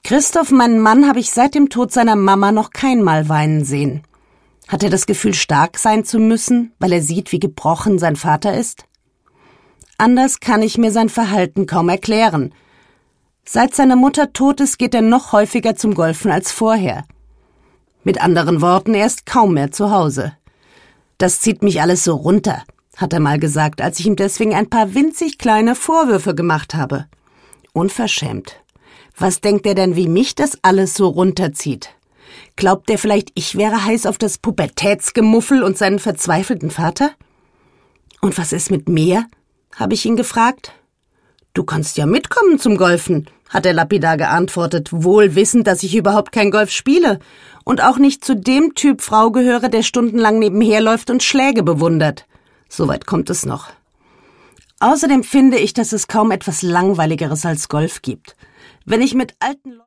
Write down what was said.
Christoph, meinen Mann, habe ich seit dem Tod seiner Mama noch keinmal weinen sehen. Hat er das Gefühl, stark sein zu müssen, weil er sieht, wie gebrochen sein Vater ist? Anders kann ich mir sein Verhalten kaum erklären. Seit seiner Mutter tot ist, geht er noch häufiger zum Golfen als vorher. Mit anderen Worten, er ist kaum mehr zu Hause. Das zieht mich alles so runter, hat er mal gesagt, als ich ihm deswegen ein paar winzig kleine Vorwürfe gemacht habe. Unverschämt. Was denkt er denn, wie mich das alles so runterzieht? Glaubt er vielleicht, ich wäre heiß auf das Pubertätsgemuffel und seinen verzweifelten Vater? Und was ist mit mir? Habe ich ihn gefragt. Du kannst ja mitkommen zum Golfen, hat er lapidar geantwortet, wohl wissend, dass ich überhaupt kein Golf spiele und auch nicht zu dem Typ Frau gehöre, der stundenlang nebenherläuft und Schläge bewundert. Soweit kommt es noch. Außerdem finde ich, dass es kaum etwas Langweiligeres als Golf gibt. Wenn ich mit alten